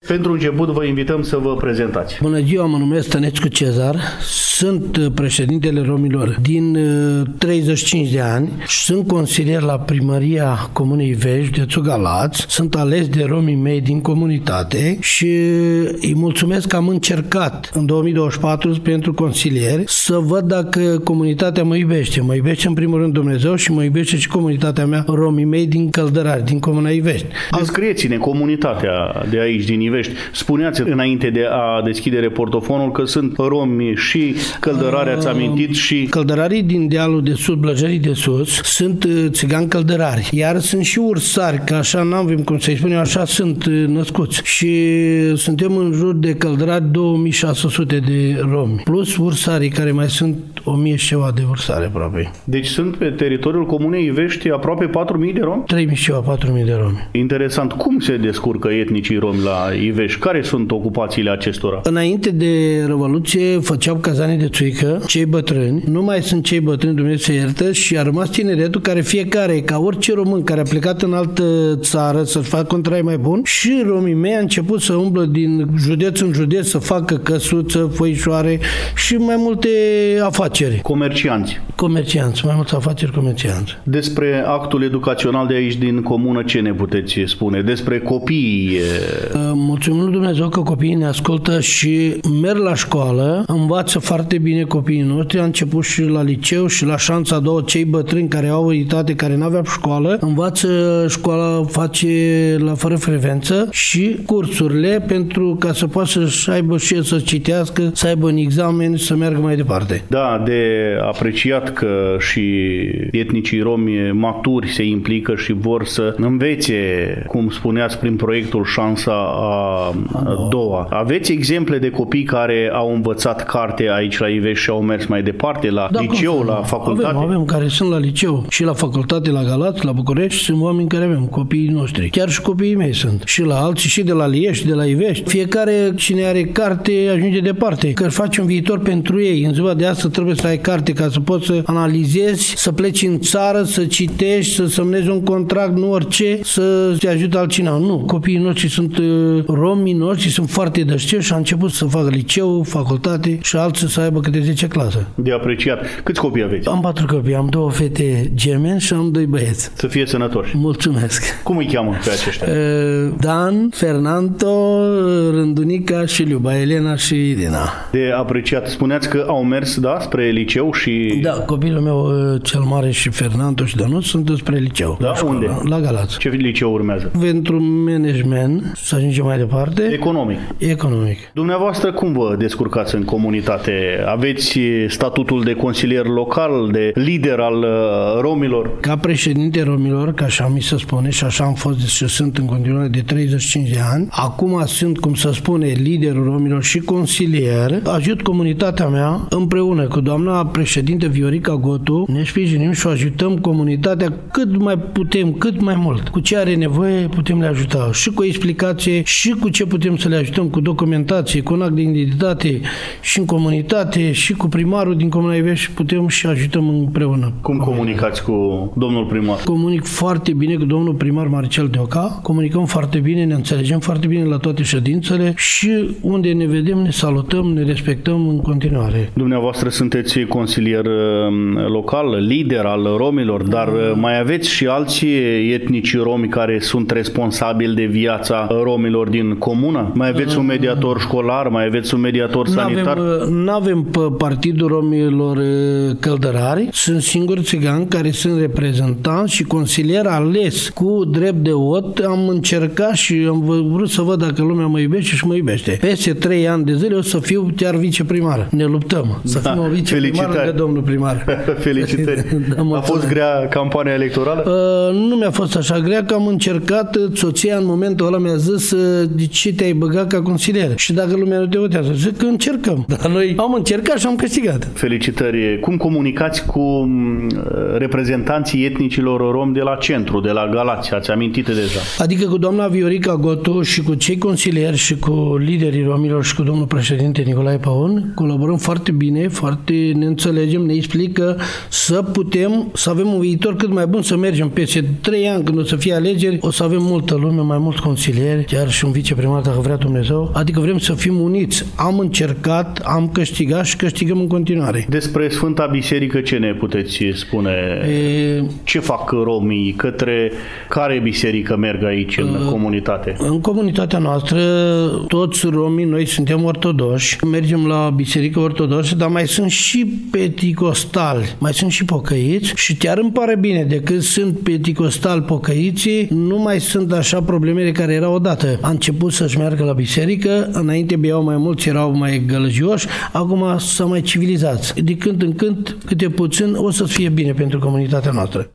Pentru început vă invităm să vă prezentați. Bună ziua, mă numesc Stănescu Cezar, sunt președintele romilor din 35 de ani, sunt consilier la primăria Comunei Ivești, județul Galați, sunt ales de romii mei din comunitate și îi mulțumesc că am încercat în 2024 pentru consilieri să văd dacă comunitatea mă iubește. Mă iubește în primul rând Dumnezeu și mă iubește și comunitatea mea, romii mei din Căldărari, din Comuna Ivești. Descrieți-ne comunitatea de aici, din Ivești. Spuneați înainte de a deschide reportofonul că sunt romi și Căldărari, ați amintit, și... Căldărarii din dealul de sus, Blăjării de sus, sunt țigani căldărari. Iar sunt și ursari, că așa n-avem cum să-i spunem, așa sunt născuți. Și suntem în jur de căldărari 2600 de romi. Plus ursarii, care mai sunt 1000 și ceva de ursari aproape. Deci sunt pe teritoriul Comunei Ivești aproape 4000 de romi? 3000 și ceva, 4000 de romi. Interesant. Cum se descurcă etnicii romi la Ivești? Care sunt ocupațiile acestora? Înainte de Revoluție făceau cazane de țuică, cei bătrâni. Nu mai sunt cei bătrâni, Dumnezeu să iertă, și a rămas tineretul care fiecare, ca orice român care a plecat în altă țară să-și facă un trai mai bun, și romii mei a început să umblă din județ în județ să facă căsuță, foișoare și mai multe afaceri. Comercianți, mai multe afaceri comercianți. Despre actul educațional de aici din comună, ce ne puteți spune? Despre copii? Mulțumim lui Dumnezeu că copiii ne ascultă și merg la școală, învață foarte bine copiii noștri, a început și la liceu și la șanța a doua, cei bătrâni care au abilitate, care n-aveau școală, învață școala, face la fără frecvență și cursurile pentru ca să poată să aibă și să citească, să aibă un examen și să meargă mai departe. Da, de apreciat că și etnicii romi maturi se implică și vor să învețe, cum spuneați, prin proiectul Șansa a doua. Aveți exemple de copii care au învățat carte aici la Ivești și au mers mai departe la liceu, la facultate? Avem care sunt la liceu și la facultate la Galați, la București, sunt oameni care avem, copiii noștri. Chiar și copiii mei sunt. Și la alții, și de la Liești, de la Ivești. Fiecare cine are carte ajunge departe, că faci un viitor pentru ei. În ziua de astăzi trebuie să ai carte ca să poți să analizezi, să pleci în țară, să citești, să semnezi un contract, nu orice, să te ajute altcineva. Nu, copiii noștri sunt romii noștri, sunt foarte dășteși și au început să facă liceu, facultate și alții să aibă câte 10 clase. De apreciat. Câți copii aveți? Am 4 copii, am 2 fete gemeni și am 2 băieți. Să fie sănătoși. Mulțumesc. Cum îi cheamă pe aceștia? Dan, Fernando, Rândunica și Liuba, Elena și Irina. De apreciat. Spuneați că au mers, da, spre liceu și... Da, copilul meu cel mare și Fernando și Danuț sunt spre liceu. Da, unde? La Galați. Ce liceu urmează? Pentru management, să ajungem mai departe. Economic. Dumneavoastră cum vă descurcați în comunitate? Aveți statutul de consilier local, de lider al romilor? Ca președinte romilor, ca așa mi se spune și așa am fost și sunt în continuare de 35 de ani. Acum sunt, cum se spune, liderul romilor și consilier. Ajut comunitatea mea împreună cu doamna președinte Viorica Gotu. Ne sprijinim și ajutăm comunitatea cât mai putem, cât mai mult. Cu ce are nevoie putem le ajuta. Și cu explicație, și cu ce putem să le ajutăm, cu documentație, cu un act de identitate și în comunitate, și cu primarul din Comuna Ivești putem și ajutăm împreună. Cum comunicați cu domnul primar? Comunic foarte bine cu domnul primar Marcel Deoca, comunicăm foarte bine, ne înțelegem foarte bine la toate ședințele și unde ne vedem, ne salutăm, ne respectăm în continuare. Dumneavoastră sunteți consilier local, lider al romilor, dar mai aveți și alții etnici romi care sunt responsabili de viața romilor din comună? Mai aveți un mediator școlar, mai aveți un mediator sanitar? Nu avem pe Partidul Romilor Căldărari, sunt singuri țigani care sunt reprezentanți și consilier ales cu drept de vot. Am încercat și am vrut să văd dacă lumea mă iubește și mă iubește. Peste 3 ani de zile o să fiu chiar viceprimar. Ne luptăm să fim o viceprimar lângă domnul primar. Felicitări. A fost grea campania electorală? Nu mi-a fost așa grea, că am încercat. Soția în momentul ăla mi-a zis: de ce te-ai băgat ca consilier? Și dacă lumea nu te votează? Zic că încercăm. Dar noi am încercat și am câștigat. Felicitări. Cum comunicați cu reprezentanții etnicilor romi de la centru, de la Galați? Ați amintit deja. Adică cu doamna Viorica Gotu și cu cei consilieri consilieri și cu liderii romilor și cu domnul președinte Nicolae Paun. Colaborăm foarte bine, foarte ne înțelegem, ne explică să putem să avem un viitor cât mai bun, să mergem peste 3 ani când o să fie alegeri, o să avem multă lume, mai mulți consilieri, chiar și un viceprimar dacă vrea Dumnezeu, adică vrem să fim uniți. Am încercat, am câștigat și câștigăm în continuare. Despre Sfânta Biserică ce ne puteți spune? Ce fac romii? Către care biserică merg aici în comunitate? În comunitatea noastră, toți romii, noi suntem ortodoși, mergem la biserică ortodoxă, dar mai sunt și penticostali, mai sunt și pocăiți și chiar îmi pare bine, decât sunt penticostali pocăiții, nu mai sunt așa problemele care erau odată. A început să-și meargă la biserică, înainte beau mai mulți, erau mai gălăgioși, acum s-au mai civilizați. De când în când, câte puțin, o să fie bine pentru comunitatea noastră.